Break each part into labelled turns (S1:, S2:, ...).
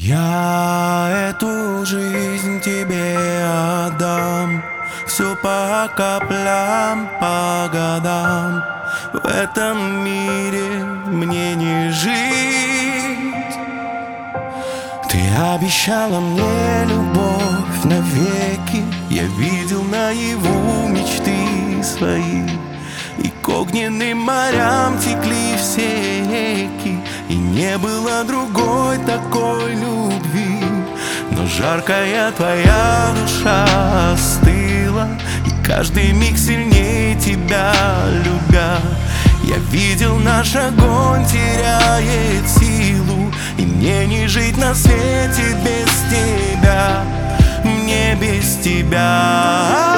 S1: Я эту жизнь тебе отдам, все по каплям, по годам. В этом мире мне не жить. Ты обещала мне любовь навеки. Я видел наяву мечты свои, и к огненным морям текли все реки, и не было другой такой любви. Но жаркая твоя душа остыла, и каждый миг сильнее тебя любя, я видел, наш огонь теряет силу, и мне не жить на свете без тебя, мне без тебя.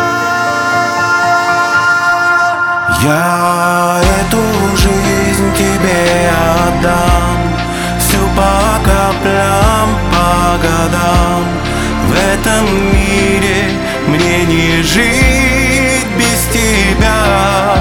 S1: Я эту жизнь тебе отдам, всю по каплям, по годам. В этом мире мне не жить без тебя.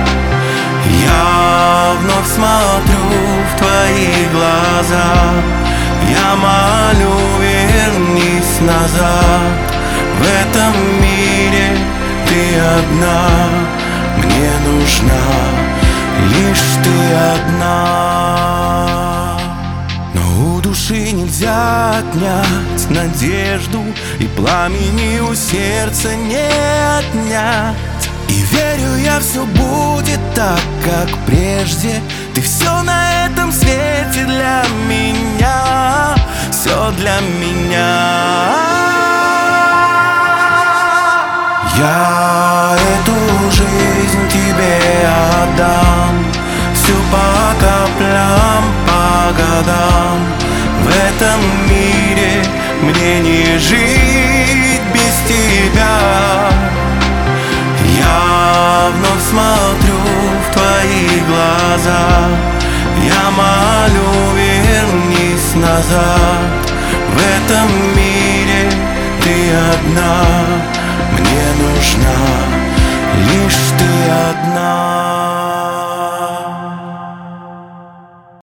S1: Я вновь смотрю в твои глаза, я молю, вернись назад. В этом мире ты одна, мне нужна лишь ты одна. Но у души нельзя отнять надежду, и пламени у сердца не отнять. И верю я, все будет так, как прежде. Ты все на этом свете для меня, все для меня. Я эту жизнь тебе отдам, всю по каплям, по годам. В этом мире мне не жить без тебя. Я вновь смотрю в твои глаза, я молю, вернись назад. В этом мире ты одна,